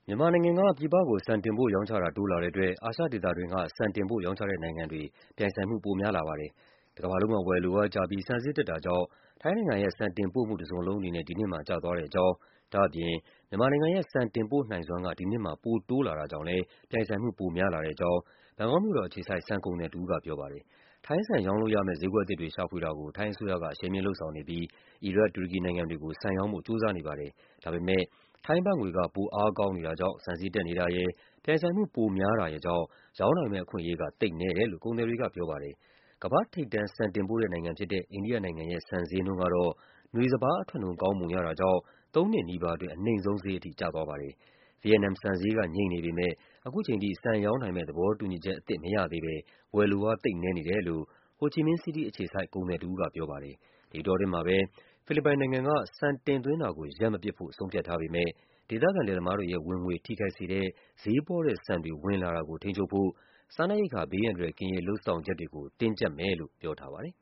မြန်မာနိုင်ငံက ပြည်ပကို ဆန်တင်ပို့ရောင်းချတာ တိုးလာတဲ့အတွက် အာရှဒေသတွင်းက ဆန်တင်ပို့ရောင်းချတဲ့နိုင်ငံတွေ ပြိုင်ဆိုင်မှု ပိုများလာပါတယ်။ တကမ္ဘာလုံးမှာ ဝယ်လိုအားကျပြီး ဆန်ဈေးတက်တာကြောင့် ထိုင်းနိုင်ငံရဲ့ ဆန်တင်ပို့မှု တစုံလုံးအနေနဲ့ ဒီနှစ်မှာ ကျသွားတဲ့အကြောင်း၊ ဒါ့အပြင် မြန်မာနိုင်ငံရဲ့ ဆန်တင်ပို့နိုင်စွမ်းက ဒီနှစ်မှာ ပိုတိုးလာတာကြောင့်လည်း ပြိုင်ဆိုင်မှု ပိုများလာတဲ့အကြောင်း ဘန်ကောက်မြို့တော်အခြေစိုက် ဆန်ကုန်သည်တဦးက ပြောပါတယ်။ ထိုင်းဆန်ရောင်းလို့ရမယ့် ဈေးကွက်အသစ်တွေ ရှာဖွေတာကို ထိုင်းအစိုးရက အရှိန်မြှင့်လုပ်ဆောင်နေပြီး အီရတ်၊ တူရကီနိုင်ငံတွေကို ဆန်ရောင်းဖို့ ကြိုးစားနေပါတယ်။ ဒါပေမယ့် ထိုင်းဘတ်ငွေက ပိုအားကောင်းနေတာကြောင့် ဆန်ဈေးတက်နေတာရယ်၊ ပြိုင်ဆိုင်မှု ပိုများတာရယ်ကြောင့် ရောင်းနိုင်မယ့်အခွင့်အရေးက သိပ်နည်းတယ်လို့ ကုန်သည်တွေကပြောပါတယ်။ ကမ္ဘာ့ထိပ်တန်း ဆန်တင်ပို့တဲ့နိုင်ငံဖြစ်တဲ့ အိန္ဒိယနိုင်ငံရဲ့ ဆန်ဈေးနှုန်းကတော့ နွေစပါးအထွက်နှုန်း ကောင်းပုံရတာကြောင့် သုံးနှစ်နီးပါးအတွင်း အနိမ့်ဆုံးဈေးထိ ကျသွားပါတယ်။ ဗီယက်နမ်ဆန်ဈေးက ငြိမ်နေပေမယ့် ခုချိန်ထိ ဆန်ရောင်းနိုင်မယ့် သဘောတူညီချက်အသစ် မရသေးဘဲ ဝယ်လိုအား သိပ်နည်းနေတယ်လို့ ဟိုချီမင်းစီးတီးအခြေစိုက် ကုန်သည်တဦးကပြောပါတယ်။ ဒီအတောအတွင်းမှာပဲ ဖိလစ်ပိုင်နိုင်ငံက ဆန်တင်သွင်းတာကို ရပ်မပစ်ဖို့ ဆုံးဖြတ်ထားပေမယ့် ဒေသခံလယ်သမားတွေရဲ့ ဝင်ငွေထိခိုက်စေတဲ့ ဈေးပေါတဲ့ဆန်တွေ ဝင်လာတာကို ထိန်းချုပ်ဖို့ စားနပ်ရိက္ခာဘေးအန္တရာယ်ကင်းရေး လုပ်ဆောင်ချက်တွေကို တင်းကျပ်မယ်လို့ ပြောထားပါတယ်